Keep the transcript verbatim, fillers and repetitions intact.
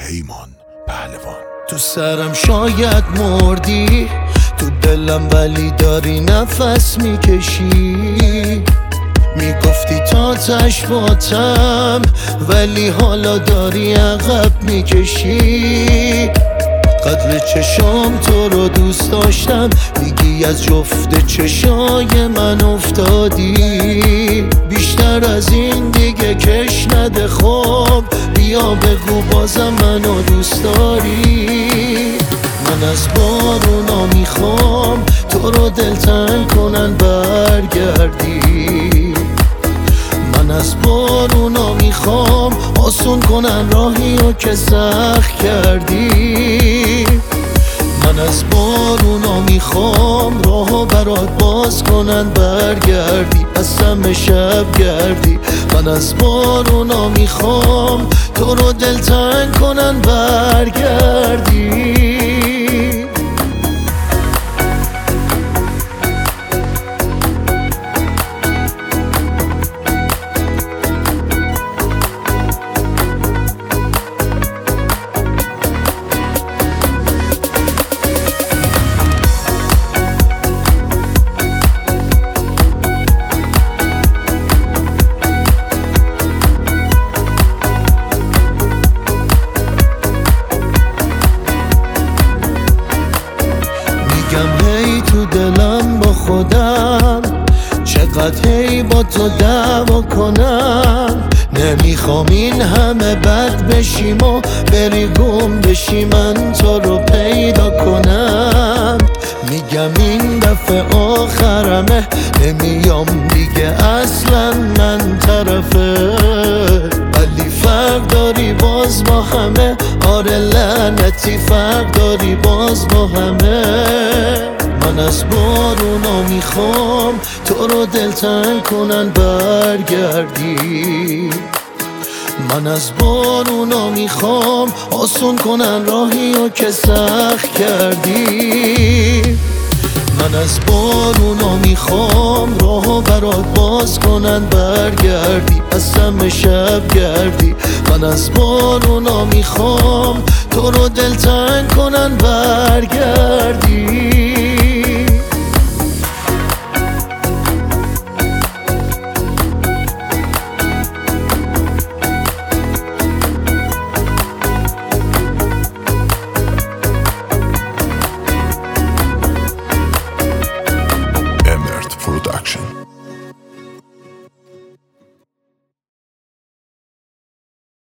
پیمان پهلوان. تو سرم شاید مردی، تو دلم ولی داری نفس میکشی. میگفتی تا تش باتم ولی حالا داری عقب میکشی. قدر چشام تو رو دوست داشتم، میگی از جفت چشای من افتادی. بیشتر از این دیگه کش نده، خب بیا بگو بازم منو دوست داری. من از بارونا میخوام تو رو دلتنگ کنن برگردی. من از بارونا میخوام آسون کنن راهی رو که سخت کردی. من از بارونا میخوام راهو برات باز کنن برگردی، از سم شب گردی. من از بارونا میخوام تو رو دلتنگ کنن برگردی. هی تو دلم با خودم چقدر هی با تو دعوا کنم. نمیخوام این همه بد بشیم و بری گم بشی، من تو رو پیدا کنم. میگم این دفعه آخرمه، نمیام دیگه اصلا من طرفه. ولی فرق داری باز با همه، آره لعنتی فرق داری باز با همه. من از بارونا میخوام تو رو دلتنگ کنن برگردی. من از بارونا میخوام آسون کنن راهی رو که سخت کردی. من از بارونا میخوام راهو برات باز کنن برگردی، از سم شب گردی. من از بارونا میخوام تو رو دلتنگ کنن برگردی.